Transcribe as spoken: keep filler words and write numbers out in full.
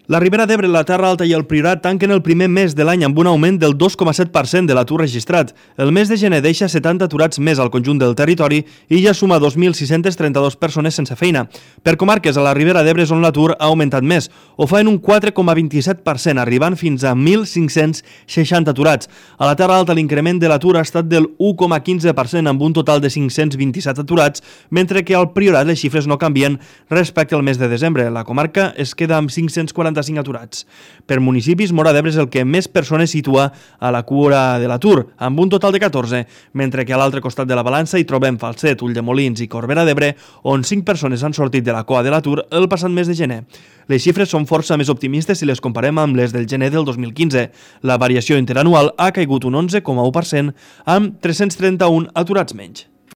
La Ribera d'Ebre, la Terra Alta i el Priorat tanquen el primer mes de l'any amb un augment del dos coma set per cent de l'atur registrat. El mes de gener deixa setanta aturats més al conjunt del territori i ja suma dos mil sis-centes trenta-dues persones sense feina. Per comarques, a la Ribera d'Ebre és on l'atur ha augmentat més. Ho fa en un quatre coma vint-i-set per cent, arribant fins a mil cinc-cents seixanta aturats. A la Terra Alta l'increment de l'atur ha estat del u coma quinze per cent amb un total de cinc-cents vint-i-set aturats, mentre que al Priorat les xifres no canvien respecte al mes de desembre. La comarca es queda amb cinc-cents quaranta-cinc aturats. Per municipis, Móra d'Ebre és el que més persones situa a la cua de l'atur, amb un total de catorze, mentre que a l'altre costat de la balança hi trobem Falset, Ulldemolins i Corbera d'Ebre, on cinc persones han sortit de la cua de l'atur el passat mes de gener. Les xifres són força més optimistes si les comparem amb les del gener del dos mil quinze. La variació interanual ha caigut un onze coma u per cent amb tres-cents trenta-un aturats menys.